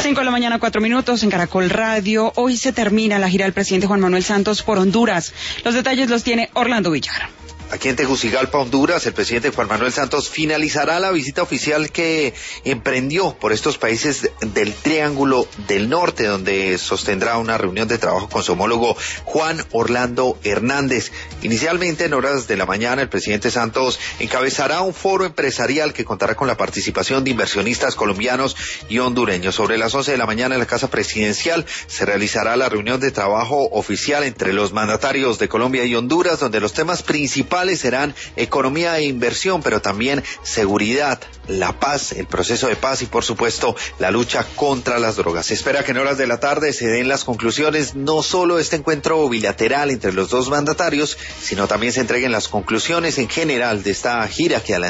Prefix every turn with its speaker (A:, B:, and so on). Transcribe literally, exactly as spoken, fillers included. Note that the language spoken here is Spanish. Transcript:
A: Cinco de la mañana, cuatro minutos en Caracol Radio. Hoy se termina la gira del presidente Juan Manuel Santos por Honduras. Los detalles los tiene Orlando Villar.
B: Aquí en Tegucigalpa, Honduras, el presidente Juan Manuel Santos finalizará la visita oficial que emprendió por estos países del Triángulo del Norte, donde sostendrá una reunión de trabajo con su homólogo Juan Orlando Hernández. Inicialmente, en horas de la mañana, el presidente Santos encabezará un foro empresarial que contará con la participación de inversionistas colombianos y hondureños. Sobre las once de la mañana en la Casa Presidencial se realizará la reunión de trabajo oficial entre los mandatarios de Colombia y Honduras, donde los temas principales serán economía e inversión, pero también seguridad, la paz, el proceso de paz y, por supuesto, la lucha contra las drogas. Se espera que en horas de la tarde se den las conclusiones, no solo este encuentro bilateral entre los dos mandatarios, sino también se entreguen las conclusiones en general de esta gira que adelanta